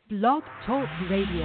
Blog Talk Radio.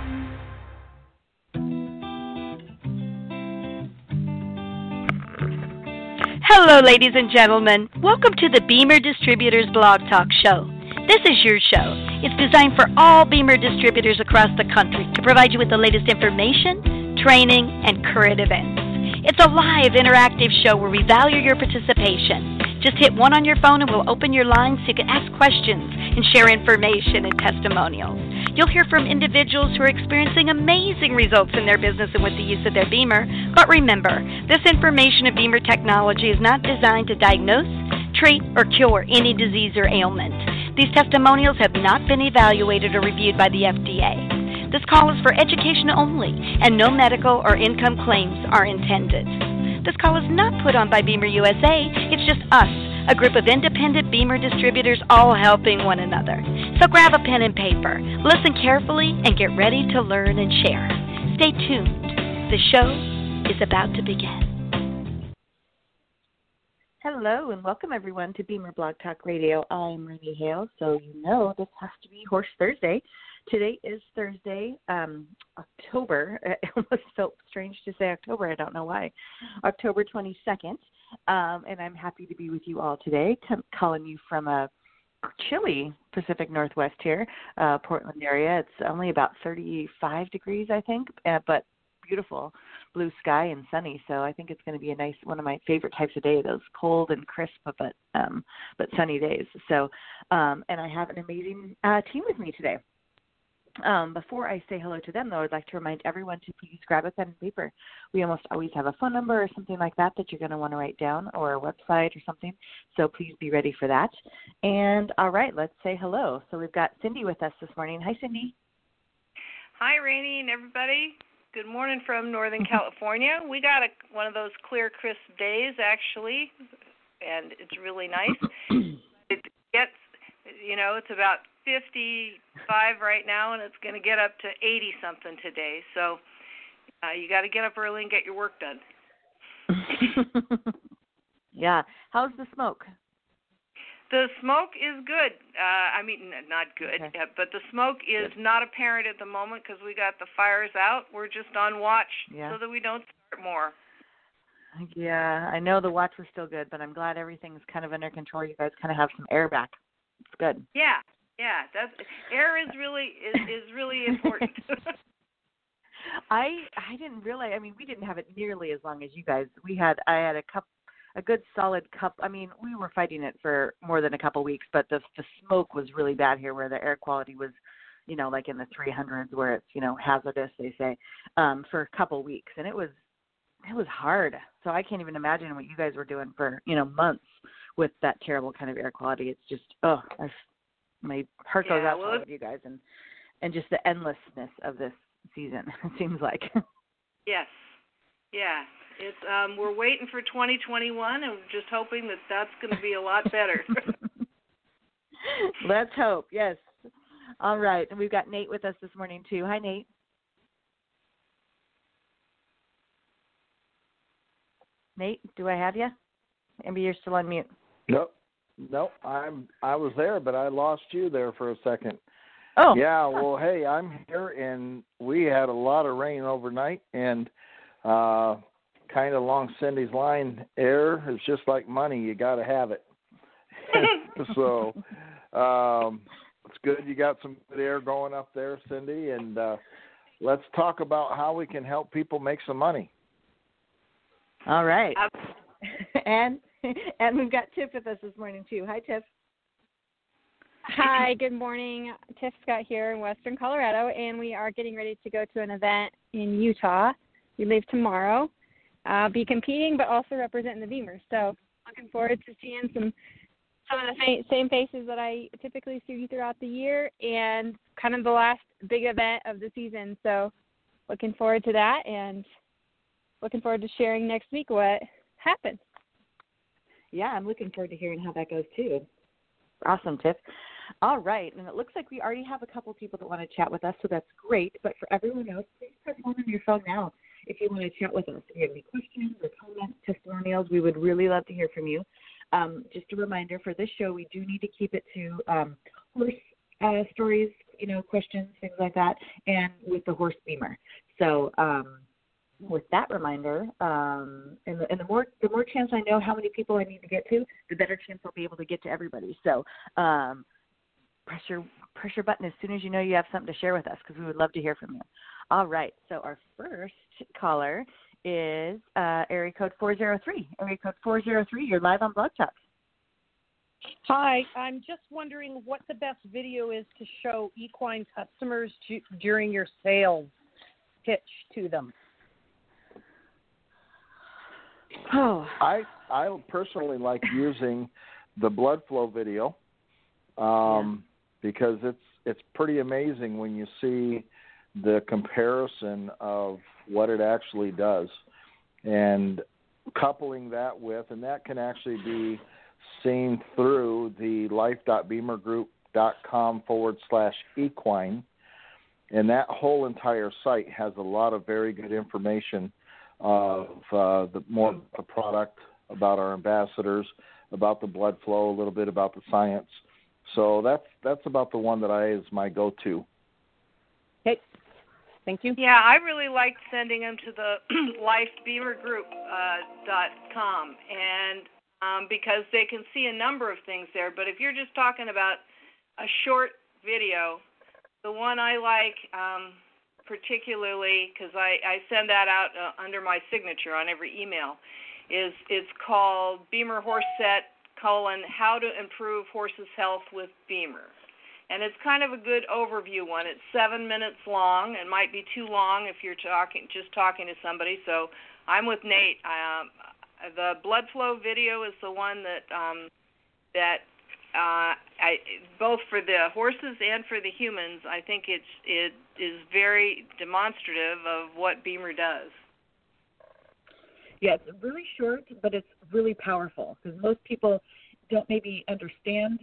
Hello, ladies and gentlemen. Welcome to the Beamer Distributors Blog Talk Show. This is your show. It's designed for all Beamer distributors across the country to provide you with the latest information, training, and current events. It's a live, interactive show where we value your participation. Just hit 1 on your phone and we'll open your lines so you can ask questions and share information and testimonials. You'll hear from individuals who are experiencing amazing results in their business and with the use of their Beamer. But remember, this information of Beamer technology is not designed to diagnose, treat, or cure any disease or ailment. These testimonials have not been evaluated or reviewed by the FDA. This call is for education only, and no medical or income claims are intended. This call is not put on by Beamer USA. It's just us, a group of independent Beamer distributors all helping one another. So grab a pen and paper, listen carefully, and get ready to learn and share. Stay tuned. The show is about to begin. Hello and welcome everyone to Beamer Blog Talk Radio. I'm Renee Hale, so you know this has to be Horse Thursday. Today is Thursday, October. It almost felt strange to say October. I don't know why. October 22nd, and I'm happy to be with you all today. Calling you from a chilly Pacific Northwest here, Portland area. It's only about 35 degrees, I think, but beautiful blue sky and sunny. So I think it's going to be a nice, one of my favorite types of day, those cold and crisp but sunny days. So, and I have an amazing team with me today. Before I say hello to them, though, I'd like to remind everyone to please grab a pen and paper. We almost always have a phone number or something like that you're going to want to write down, or a website or something. So please be ready for that. And all right, let's say hello. So we've got Cindy with us this morning. Hi, Cindy. Hi, Rainey and everybody. Good morning from Northern California. We got one of those clear, crisp days, actually, and it's really nice. It gets, it's about 55 right now, and it's going to get up to 80-something today. So you got to get up early and get your work done. Yeah. How's the smoke? The smoke is good. Not good, okay. But the smoke is not apparent at the moment because we got the fires out. We're just on watch so that we don't start more. Yeah, I know the watch was still good, but I'm glad everything's kind of under control. You guys kind of have some air back. It's good. Yeah. That's air is really important. I didn't realize. I mean, we didn't have it nearly as long as you guys. I had a good solid cup. I mean, we were fighting it for more than a couple weeks, but the smoke was really bad here, where the air quality was, like in the 300s, where it's hazardous, they say, for a couple weeks, and it was hard. So I can't even imagine what you guys were doing for months with that terrible kind of air quality. It's just my heart goes out to all of you guys, and just the endlessness of this season. It seems like. Yes. Yeah. It's we're waiting for 2021, and we're just hoping that that's going to be a lot better. Let's hope. Yes. All right, and we've got Nate with us this morning too. Hi, Nate. Nate, do I have you? Maybe you're still on mute. Nope. I was there, but I lost you there for a second. Oh. Yeah. Well, hey, I'm here, and we had a lot of rain overnight, and kind of along Cindy's line, air is just like money. You got to have it. So it's good you got some good air going up there, Cindy, and let's talk about how we can help people make some money. All right. And we've got Tiff with us this morning, too. Hi, Tiff. Hi, good morning. Tiff Scott here in Western Colorado, and we are getting ready to go to an event in Utah. We leave tomorrow. I'll be competing, but also representing the Beamers. So looking forward to seeing some of the same faces that I typically see throughout the year, and kind of the last big event of the season. So looking forward to that, and looking forward to sharing next week what happens. Yeah, I'm looking forward to hearing how that goes, too. Awesome, Tiff. All right, and it looks like we already have a couple people that want to chat with us, so that's great. But for everyone else, please press 1 on your phone now if you want to chat with us. If you have any questions or comments, testimonials, we would really love to hear from you. Just a reminder, for this show, we do need to keep it to horse stories, questions, things like that, and with the horse beamer. So with that reminder, and the more chance I know how many people I need to get to, the better chance I'll be able to get to everybody. So press your button as soon as you know you have something to share with us, because we would love to hear from you. All right. So our first caller is area code 403. Area code 403. You're live on Blog Talk. Hi, I'm just wondering what the best video is to show equine customers during your sales pitch to them. Oh, I personally like using the blood flow video because it's pretty amazing when you see the comparison of what it actually does, and coupling that with, and that can actually be seen through the life.beamergroup.com/equine, and that whole entire site has a lot of very good information of the product, about our ambassadors, about the blood flow, a little bit about the science. So that's about the one that is my go-to. Okay, thank you. Yeah, I really liked sending them to the lifebeamergroup.com, and because they can see a number of things there. But if you're just talking about a short video, the one I like particularly, because I send that out under my signature on every email, it's called Beamer Horse Set, How to Improve Horses' Health with Beamer. And it's kind of a good overview one. It's 7 minutes long. It might be too long if you're talking to somebody. So I'm with Nate. The blood flow video is the one that both for the horses and for the humans, I think it is very demonstrative of what Beamer does. Yeah, it's really short, but it's really powerful, because most people don't maybe understand,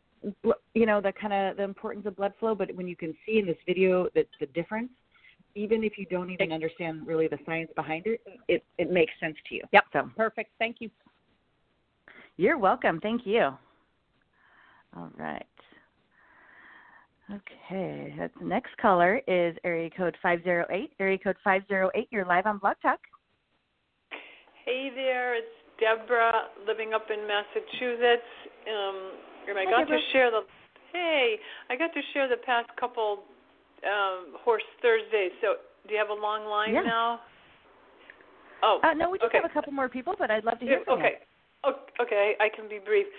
the importance of blood flow. But when you can see in this video that the difference, even if you don't even understand really the science behind it, it makes sense to you. Yep. So Perfect. Thank you. You're welcome. Thank you. All right. Okay. That's the next caller is area code 508. Area code 508. You're live on Blog Talk. Hey there, it's Deborah, living up in Massachusetts. I got to share the past couple Horse Thursdays. So, do you have a long line now? Oh, no, we just have a couple more people, but I'd love to hear from you. Okay, I can be brief.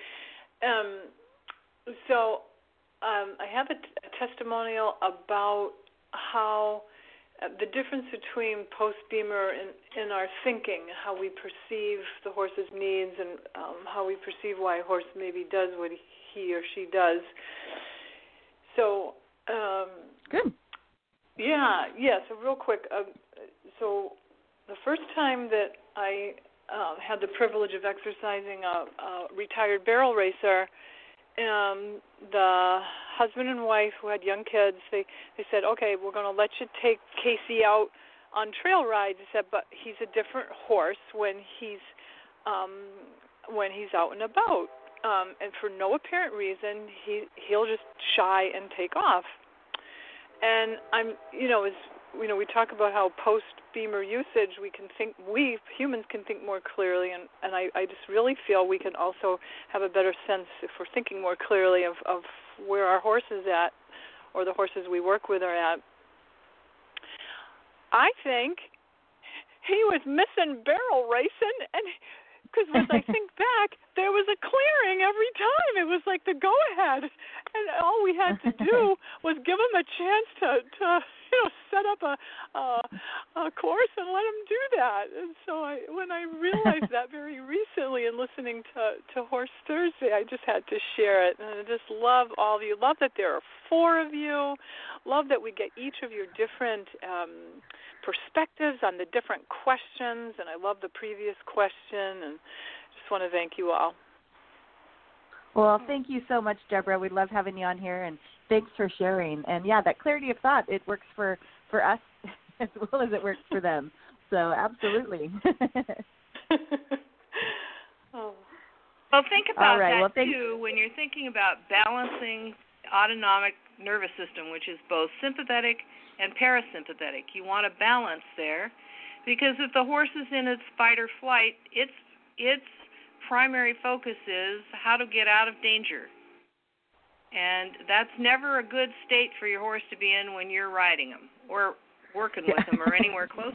So, I have a testimonial about how the difference between post-Beamer in our thinking, how we perceive the horse's needs, and how we perceive why a horse maybe does what he or she does. So, good. Yeah. So real quick, so the first time that I had the privilege of exercising a retired barrel racer, the husband and wife who had young kids, they said, okay, we're going to let you take Casey out on trail rides. They said, but he's a different horse when he's out and about. And for no apparent reason, he'll just shy and take off. And we talk about how post-Beamer usage we humans can think more clearly, and I just really feel we can also have a better sense, if we're thinking more clearly, of where our horse is at, or the horses we work with are at. I think he was missing barrel racing, and because as I think back, there was a clearing every time. It was like the go-ahead, and all we had to do was give him a chance to set up a course and let him do that. And so when I realized that very recently in listening to Horse Thursday, I just had to share it. And I just love all of you. Love that there are 4 of you. Love that we get each of your different perspectives on the different questions. And I love the previous question. And just want to thank you all. Well, thank you so much, Deborah. We love having you on here, and thanks for sharing. And, yeah, that clarity of thought, it works for us as well as it works for them. So, absolutely. Well, think about that, too, when you're thinking about balancing autonomic nervous system, which is both sympathetic and parasympathetic. You want a balance there, because if the horse is in its fight or flight, its primary focus is how to get out of danger. And that's never a good state for your horse to be in when you're riding him or working with him or anywhere close.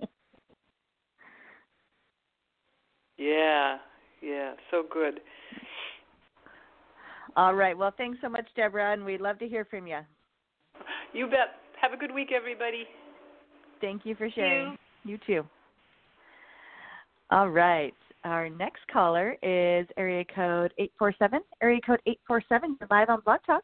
Yeah, so good. All right. Well, thanks so much, Deborah, and we'd love to hear from you. You bet. Have a good week, everybody. Thank you for sharing. You too. All right. Our next caller is area code 847. Area code 847. You're live on Blog Talk.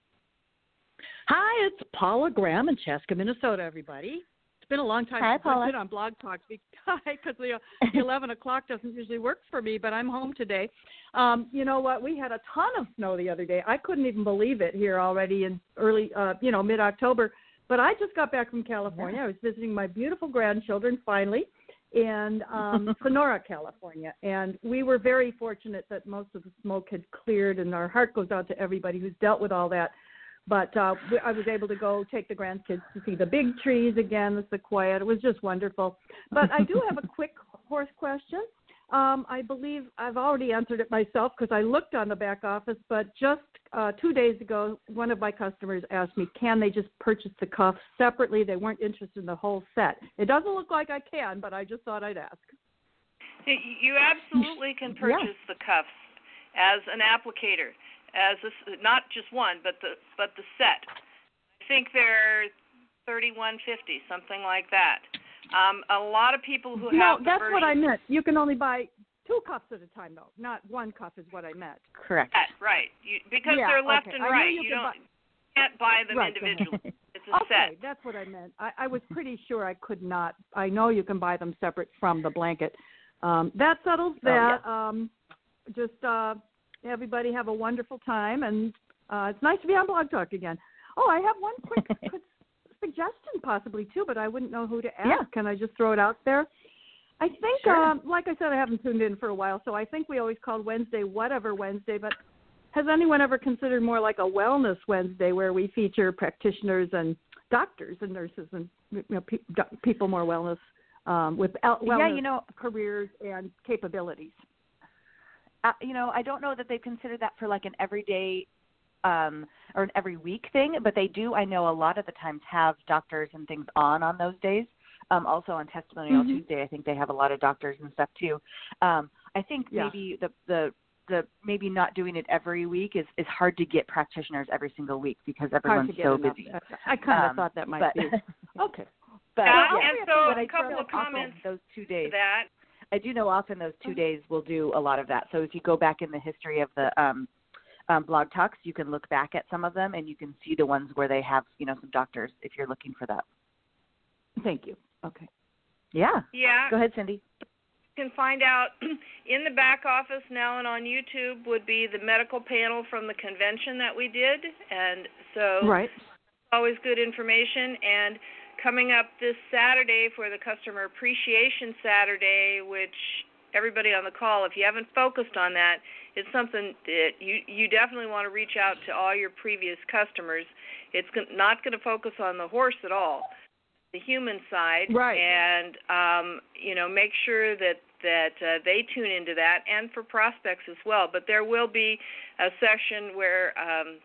Hi, it's Paula Graham in Chaska, Minnesota, everybody. It's been a long time since I've been on Blog Talk because the 11 o'clock doesn't usually work for me, but I'm home today. You know what? We had a ton of snow the other day. I couldn't even believe it here already in early, mid-October. But I just got back from California. I was visiting my beautiful grandchildren finally in Sonora, California. And we were very fortunate that most of the smoke had cleared, and our heart goes out to everybody who's dealt with all that. But I was able to go take the grandkids to see the big trees again, the sequoia. It was just wonderful. But I do have a quick horse question. I believe I've already answered it myself because I looked on the back office, but just 2 days ago, one of my customers asked me, can they just purchase the cuffs separately? They weren't interested in the whole set. It doesn't look like I can, but I just thought I'd ask. You absolutely can purchase the cuffs as an applicator, as not just one, but the set. I think they're $31.50, something like that. A lot of people who have the that's version, what I meant. You can only buy 2 cuffs at a time, though. Not 1 cuff is what I meant. Correct. Right. Because they're left and right. You can't buy them individually. It's a set. That's what I meant. I was pretty sure I could not. I know you can buy them separate from the blanket. That settles that. Just everybody have a wonderful time, and it's nice to be on Blog Talk again. Oh, I have one quick suggestion possibly, too, but I wouldn't know who to ask. Yeah. Can I just throw it out there? I think, like I said, I haven't tuned in for a while, so I think we always called Wednesday whatever Wednesday, but has anyone ever considered more like a Wellness Wednesday where we feature practitioners and doctors and nurses and people more wellness with wellness careers and capabilities? I don't know that they've considered that for like an everyday or an every week thing, but they do, I know, a lot of the times have doctors and things on those days. Also on Testimonial Tuesday, I think they have a lot of doctors and stuff too. I think maybe the maybe not doing it every week is hard to get practitioners every single week because everyone's so busy. I kind of thought that might be. Okay. But, and so a couple of comments those 2 days. That I do know often those 2 days will do a lot of that. So if you go back in the history of the Blog Talks, you can look back at some of them and you can see the ones where they have, some doctors if you're looking for that. Thank you. Okay. Yeah. Yeah. Go ahead, Cindy. You can find out in the back office now and on YouTube would be the medical panel from the convention that we did. And so always good information. And coming up this Saturday for the Customer Appreciation Saturday, which everybody on the call, if you haven't focused on that, it's something that you definitely want to reach out to all your previous customers. It's not going to focus on the horse at all, the human side, and make sure that they tune into that, and for prospects as well. But there will be a session where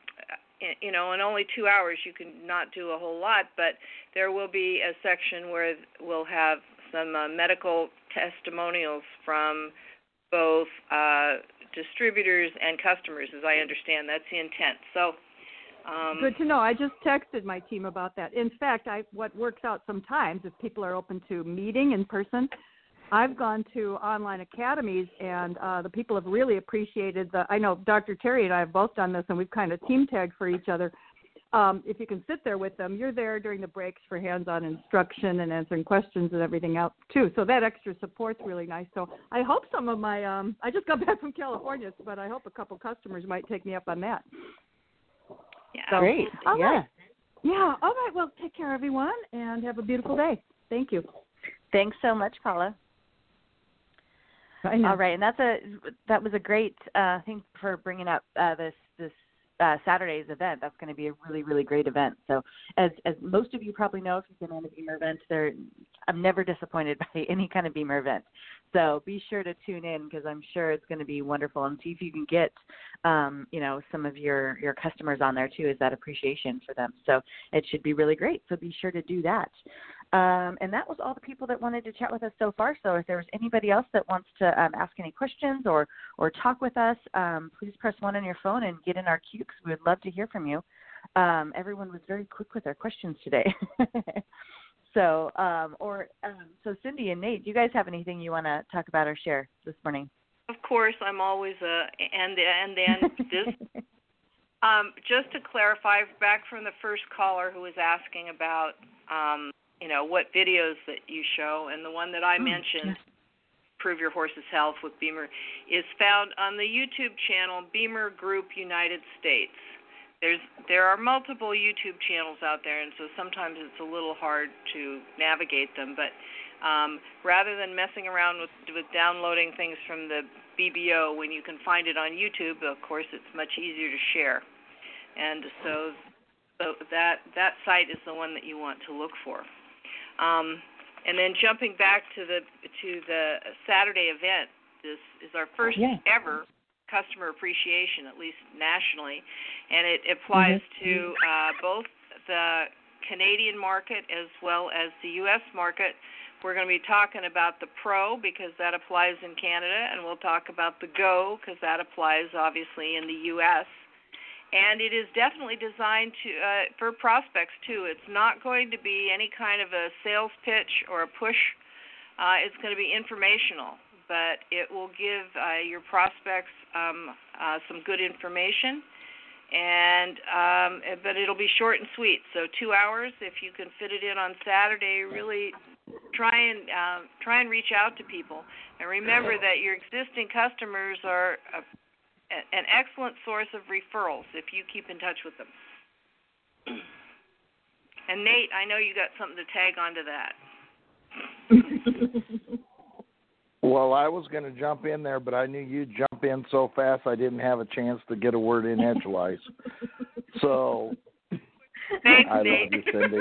in only 2 hours you can not do a whole lot, but there will be a section where we'll have some medical testimonials from both distributors and customers, as I understand. That's the intent. So good to know. I just texted my team about that. In fact, what works out sometimes, if people are open to meeting in person, I've gone to online academies, and the people have really appreciated I know Dr. Terry and I have both done this, and we've kind of team tagged for each other. If you can sit there with them, you're there during the breaks for hands-on instruction and answering questions and everything else, too. So that extra support's really nice. So I hope some of my I just got back from California, but I hope a couple customers might take me up on that. Yeah. So, great. All right. Yeah. All right. Well, take care, everyone, and have a beautiful day. Thank you. Thanks so much, Paula. All right, and that was a great thing for bringing up this Saturday's event. That's going to be a really, really great event. So as most of you probably know, if you've been on a Beamer event, I'm never disappointed by any kind of Beamer event. So be sure to tune in because I'm sure it's going to be wonderful, and see if you can get, some of your customers on there too, as that appreciation for them. So it should be really great. So be sure to do that. And that was all the people that wanted to chat with us so far. So if there's anybody else that wants to ask any questions or talk with us, please press 1 on your phone and get in our queue because we would love to hear from you. Everyone was very quick with their questions today. So Cindy and Nate, do you guys have anything you want to talk about or share this morning? Of course, I'm always just to clarify, back from the first caller who was asking about, what videos that you show, and the one that I mentioned, Prove Your Horse's Health with Beamer, is found on the YouTube channel Beamer Group United States. There are multiple YouTube channels out there, and so sometimes it's a little hard to navigate them. But rather than messing around with downloading things from the BBO, when you can find it on YouTube, of course, it's much easier to share. And so that site is the one that you want to look for. And then jumping back to the Saturday event, this is our first ever customer appreciation, at least nationally, and it applies to both the Canadian market as well as the U.S. market. We're going to be talking about the Pro because that applies in Canada, and we'll talk about the Go because that applies obviously in the U.S. And it is definitely designed for prospects too. It's not going to be any kind of a sales pitch or a push. It's going to be informational, but it will give your prospects some good information. But it'll be short and sweet. So 2 hours, if you can fit it in on Saturday, really try and reach out to people. And remember that your existing customers are an excellent source of referrals if you keep in touch with them. And Nate, I know you got something to tag onto that. Well, I was going to jump in there, but I knew you'd jump in so fast I didn't have a chance to get a word in edgewise. So Thanks, I Nate. love you, Cindy.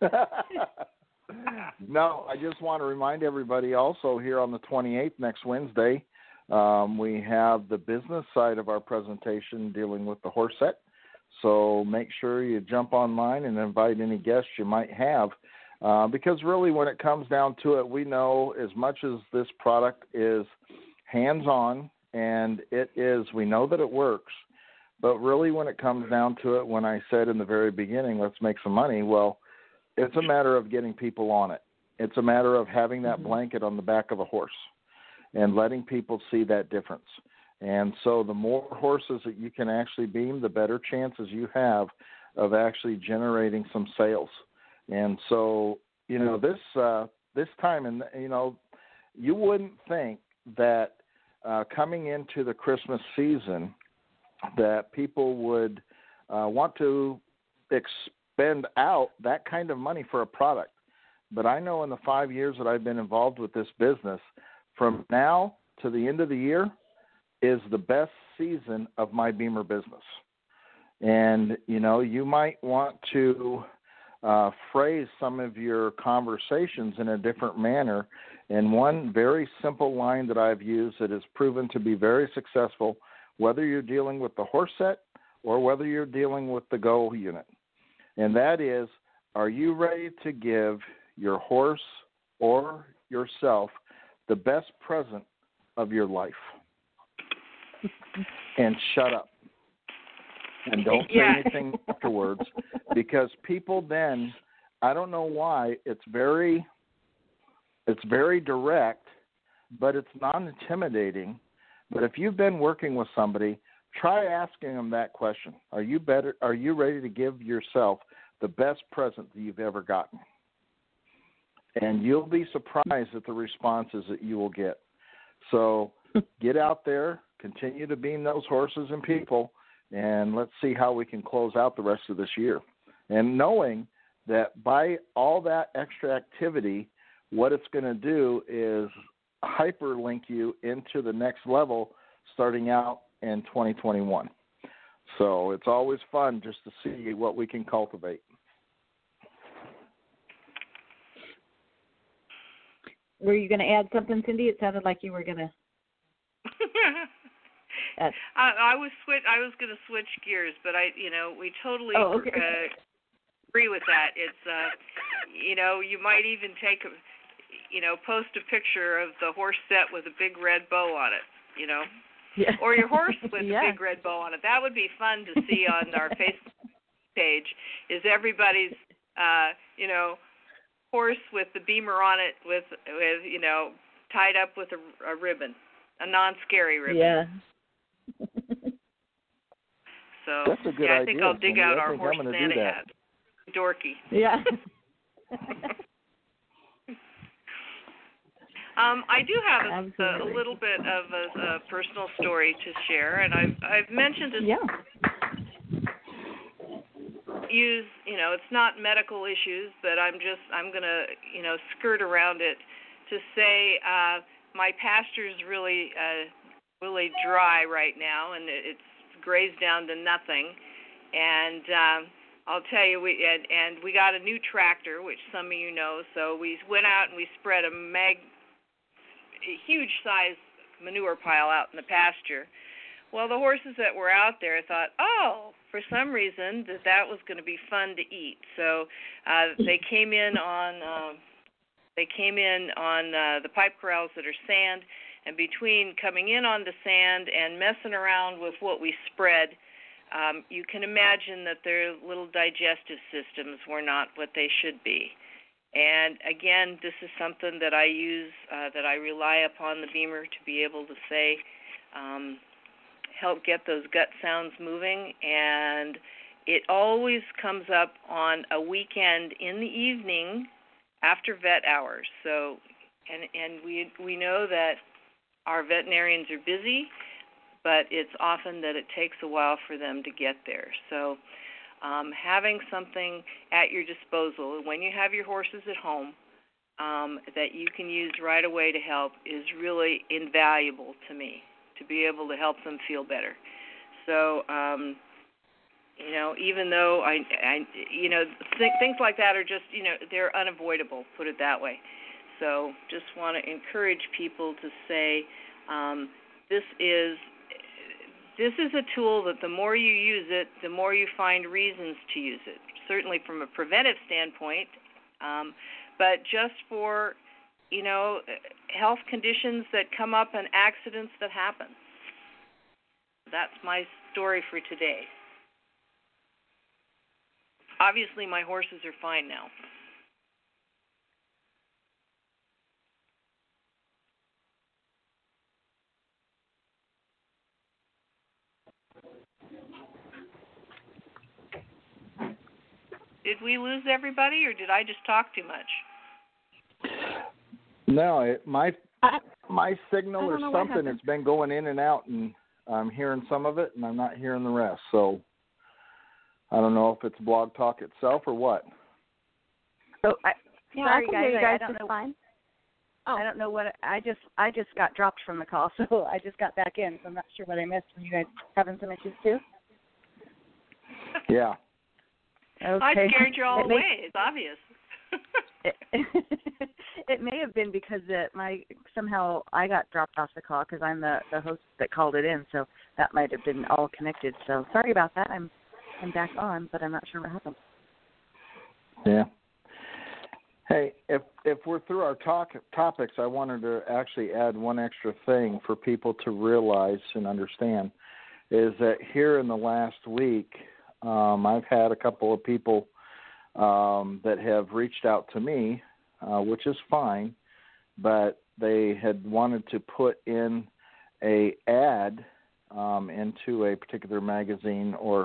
No, I just want to remind everybody also here on the 28th, next Wednesday, we have the business side of our presentation dealing with the horse set. So make sure you jump online and invite any guests you might have. Because really when it comes down to it, we know as much as this product is hands-on and we know that it works, but really when it comes down to it, when I said in the very beginning, let's make some money, well, it's a matter of getting people on it. It's a matter of having that blanket on the back of a horse and letting people see that difference. And so the more horses that you can actually beam, the better chances you have of actually generating some sales. And so, this time, and, you wouldn't think that coming into the Christmas season that people would want to expend out that kind of money for a product. But I know in the 5 years that I've been involved with this business, from now to the end of the year is the best season of my Beamer business. And, you might want to phrase some of your conversations in a different manner. And one very simple line that I've used that has proven to be very successful, whether you're dealing with the horse set or whether you're dealing with the Go unit. And that is, are you ready to give your horse or yourself the best present of your life? And shut up. And don't say anything afterwards, because people then, I don't know why, it's very direct, but it's non-intimidating. But if you've been working with somebody, try asking them that question. Are you ready to give yourself the best present that you've ever gotten? And you'll be surprised at the responses that you will get. So get out there, continue to beam those horses and people, and let's see how we can close out the rest of this year. And knowing that by all that extra activity, what it's going to do is hyperlink you into the next level starting out in 2021. So it's always fun just to see what we can cultivate. Were you going to add something, Cindy? It sounded like you were going to. I was going to switch gears, but we totally agree with that. It's you might even post a picture of the horse set with a big red bow on it, Yeah. or your horse with a big red bow on it. That would be fun to see on our Facebook page. Is everybody's horse with the beamer on it with tied up with a ribbon, a non-scary ribbon. Yeah. So that's a good I idea, think I'll dig out our horse Santa hat. Dorky. Yeah. I do have a little bit of a personal story to share, and I've mentioned this. Yeah. It's not medical issues, but I'm gonna skirt around it to say my pasture's really dry right now, and it's grazed down to nothing. And I'll tell you, we got a new tractor, which some of you know. So we went out and we spread a huge size manure pile out in the pasture. Well, the horses that were out there thought, for some reason that was going to be fun to eat. So they came in on the pipe corrals that are sand, and between coming in on the sand and messing around with what we spread, you can imagine that their little digestive systems were not what they should be. And again, this is something that I use, that I rely upon the beamer to be able to say, help get those gut sounds moving. And it always comes up on a weekend in the evening after vet hours. So, and we know that our veterinarians are busy, but it's often that it takes a while for them to get there. So having something at your disposal when you have your horses at home that you can use right away to help is really invaluable to me, to be able to help them feel better. So, even though things like that are just, they're unavoidable, put it that way. So just want to encourage people to say this is a tool that the more you use it, the more you find reasons to use it, certainly from a preventive standpoint, but just for, health conditions that come up and accidents that happen. That's my story for today. Obviously, my horses are fine now. Did we lose everybody, or did I just talk too much? No, my signal or something has been going in and out, and I'm hearing some of it, and I'm not hearing the rest. So I don't know if it's Blog Talk itself or what. So sorry, guys, I don't know. Fine. I don't know what I just got dropped from the call, so I just got back in. So I'm not sure what I missed. Were you guys having some issues too? Yeah. Okay. I scared you all away. It's obvious. It may have been because somehow I got dropped off the call because I'm the host that called it in, so that might have been all connected. So sorry about that. I'm back on, but I'm not sure what happened. Yeah. Hey, if we're through our topics, I wanted to actually add one extra thing for people to realize and understand, is that here in the last week, I've had a couple of people that have reached out to me, which is fine, but they had wanted to put in a ad into a particular magazine or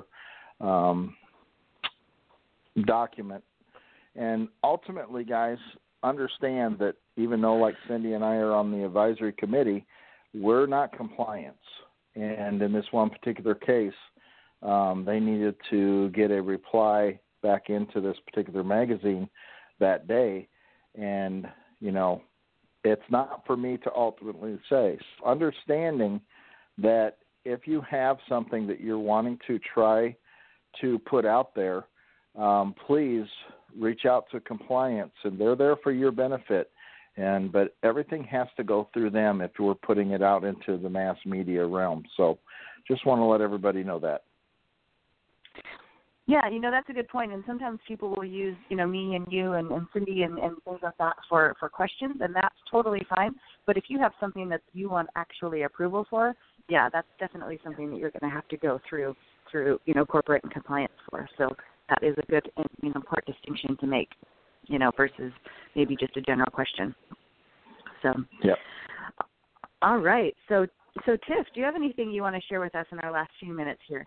document. And ultimately, guys, understand that even though, like Cindy and I are on the advisory committee, we're not compliance. And in this one particular case, they needed to get a reply back into this particular magazine that day. And, it's not for me to ultimately say. Understanding that if you have something that you're wanting to try to put out there, please reach out to compliance, and they're there for your benefit. But everything has to go through them if we're putting it out into the mass media realm. So just want to let everybody know that. Yeah, that's a good point. And sometimes people will use, me and you and Cindy and things like that for questions, and that's totally fine. But if you have something that you want actually approval for, yeah, that's definitely something that you're going to have to go through corporate and compliance for. So that is a good and important distinction to make, versus maybe just a general question. So, yep. All right. So Tiff, do you have anything you want to share with us in our last few minutes here?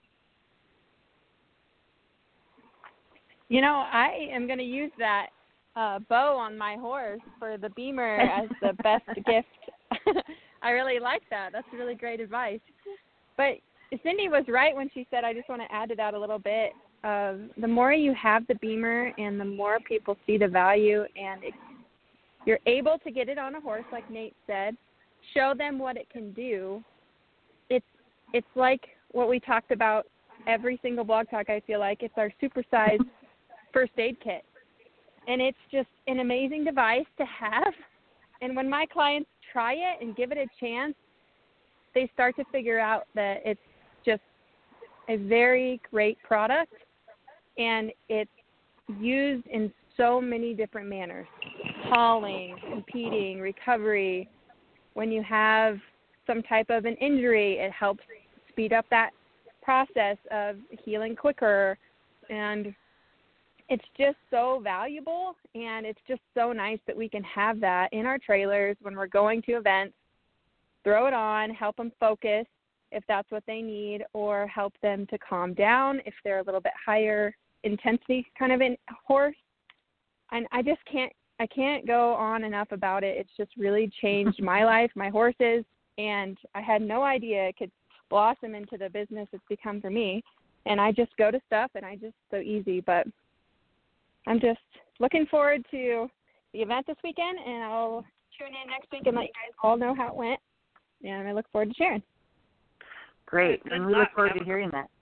I am going to use that bow on my horse for the Beamer as the best gift. I really like that. That's really great advice. But Cindy was right when she said, I just want to add to that a little bit. The more you have the Beamer and the more people see the value, and you're able to get it on a horse, like Nate said, show them what it can do. It's like what we talked about every single blog talk, I feel like. It's our supersized first aid kit. And it's just an amazing device to have. And when my clients try it and give it a chance, they start to figure out that it's just a very great product, and it's used in so many different manners. Hauling, competing, recovery. When you have some type of an injury, it helps speed up that process of healing quicker. And it's just so valuable, and it's just so nice that we can have that in our trailers when we're going to events. Throw it on, help them focus if that's what they need, or help them to calm down if they're a little bit higher intensity kind of a horse. And I can't go on enough about it. It's just really changed my life, my horses, and I had no idea it could blossom into the business it's become for me. And I just go to stuff, and so easy. But I'm just looking forward to the event this weekend, and I'll tune in next week and let you guys all know how it went. And I look forward to sharing. Great, and we look forward to hearing that.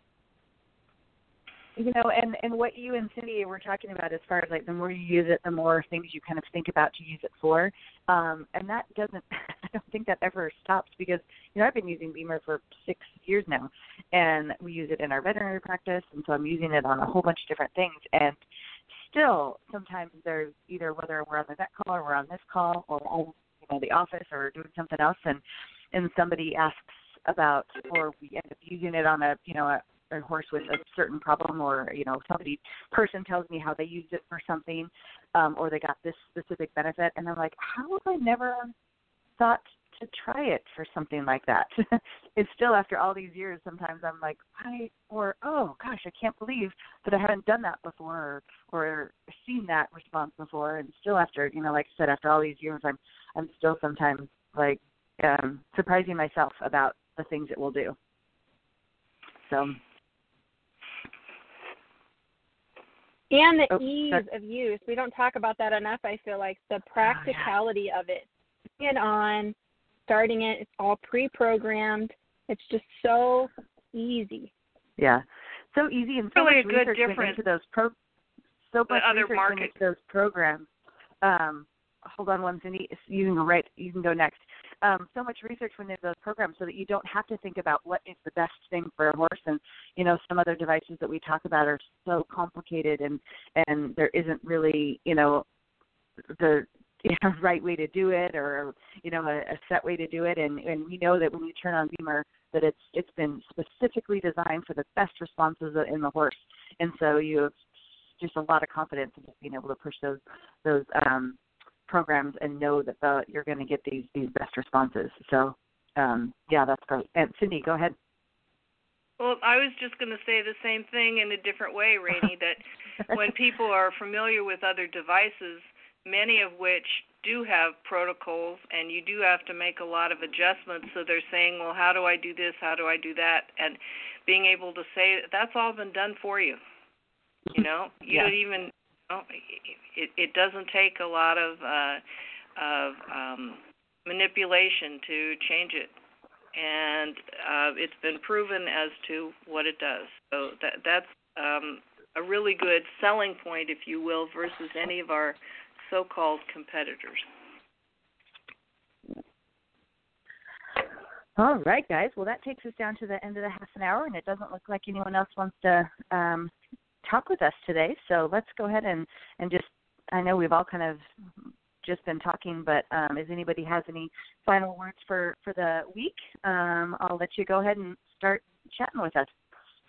And what you and Cindy were talking about as far as like the more you use it, the more things you kind of think about to use it for. And that doesn't, I don't think that ever stops because, I've been using Beamer for 6 years now, and we use it in our veterinary practice, and so I'm using it on a whole bunch of different things. And still, sometimes there's either whether we're on the vet call or we're on this call or on the office or doing something else, and somebody asks about, or we end up using it on a horse with a certain problem, or person tells me how they used it for something, or they got this specific benefit, and I'm like, how have I never thought to try it for something like that? It's still after all these years, sometimes I'm like, oh gosh, I can't believe that I haven't done that before or seen that response before. And still after, like I said, after all these years, I'm still sometimes like surprising myself about the things it will do. So. And the ease of use. We don't talk about that enough, I feel like. The practicality of it. Putting it on, starting it, it's all pre-programmed. It's just so easy. Yeah. So easy, and so really much a good research difference. Into those other markets. Those programs. Hold on one, Cindy. You can go next. So much research went into those programs so that you don't have to think about what is the best thing for a horse. And, some other devices that we talk about are so complicated, and there isn't really, the right way to do it, or, a set way to do it. And we know that when you turn on Beamer, that it's been specifically designed for the best responses in the horse. And so you have just a lot of confidence in just being able to push those programs and know that you're going to get these best responses. So, that's great. And Cindy, go ahead. Well, I was just going to say the same thing in a different way, Rainey, that when people are familiar with other devices, many of which do have protocols, and you do have to make a lot of adjustments, so they're saying, well, how do I do this, how do I do that, and being able to say that's all been done for you. You don't even, it doesn't take a lot of manipulation to change it. and it's been proven as to what it does. So that's a really good selling point, if you will, versus any of our so-called competitors. All right, guys. Well, that takes us down to the end of the half an hour, and it doesn't look like anyone else wants to talk with us today. So let's go ahead and just, I know we've all kind of just been talking, but if anybody has any final words for the week, I'll let you go ahead and start chatting with us.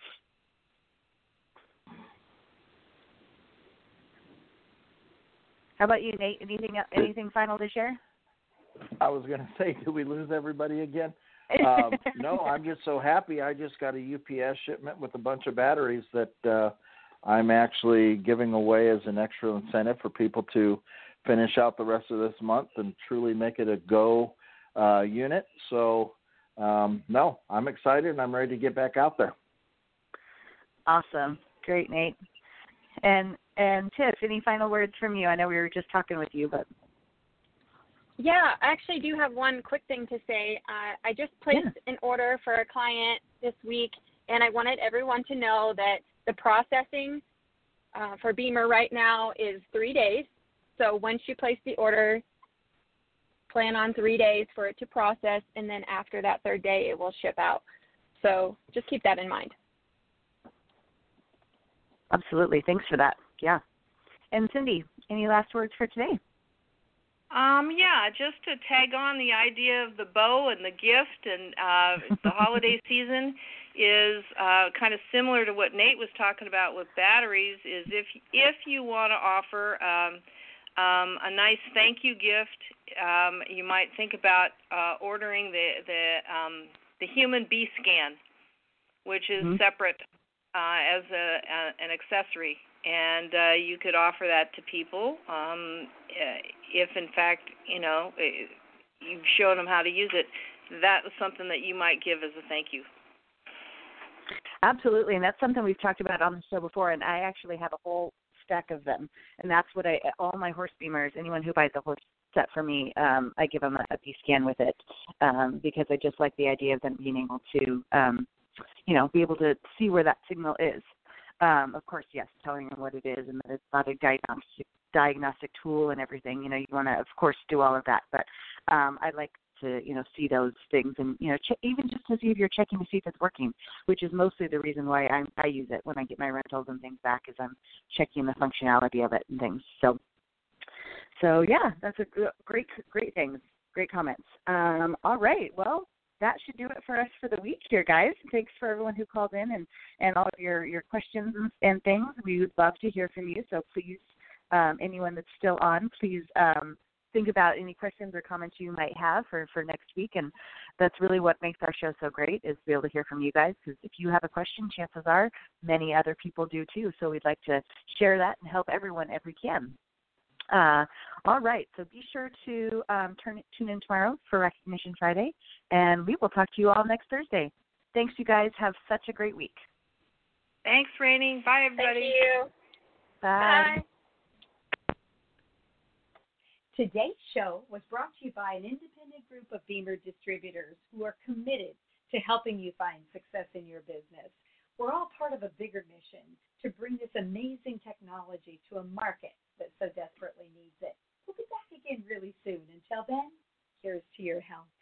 How about you, Nate? Anything final to share? I was going to say, did we lose everybody again? No, I'm just so happy. I just got a UPS shipment with a bunch of batteries that I'm actually giving away as an extra incentive for people to finish out the rest of this month and truly make it a go unit. So, no, I'm excited and I'm ready to get back out there. Awesome. Great, Nate. And Tiff, any final words from you? I know we were just talking with you, but. Yeah, I actually do have one quick thing to say. I just placed an order for a client this week, and I wanted everyone to know that the processing for Beamer right now is 3 days. So once you place the order, plan on 3 days for it to process, and then after that third day, it will ship out. So just keep that in mind. Absolutely. Thanks for that. Yeah. And Cindy, any last words for today? Yeah, just to tag on the idea of the bow and the gift, and the holiday season is kind of similar to what Nate was talking about with batteries. Is if you want to offer a nice thank you gift, you might think about ordering the human bee scan, which is separate as an accessory. And you could offer that to people if, in fact, you've shown them how to use it. That was something that you might give as a thank you. Absolutely, and that's something we've talked about on the show before, and I actually have a whole stack of them. And that's what all my horse beamers, anyone who buys a horse set for me, I give them a bee scan with it because I just like the idea of them being able to, be able to see where that signal is. Of course, yes, telling them what it is and that it's not a diagnostic tool and everything. You want to, of course, do all of that. But I like to, see those things and, even just to see if you're checking to see if it's working, which is mostly the reason why I use it when I get my rentals and things back is I'm checking the functionality of it and things. So yeah, that's a great things, great comments. All right, well. That should do it for us for the week here, guys. Thanks for everyone who called in and all of your questions and things. We would love to hear from you. So please, anyone that's still on, please think about any questions or comments you might have for next week. And that's really what makes our show so great is to be able to hear from you guys. Because if you have a question, chances are many other people do too. So we'd like to share that and help everyone if we can. All right, so be sure to tune in tomorrow for Recognition Friday, and we will talk to you all next Thursday. Thanks, you guys. Have such a great week. Thanks, Rainey. Bye, everybody. Thank you. Bye. Today's show was brought to you by an independent group of Beamer distributors who are committed to helping you find success in your business. We're all part of a bigger mission to bring this amazing technology to a market that so desperately needs it. We'll be back again really soon. Until then, here's to your health.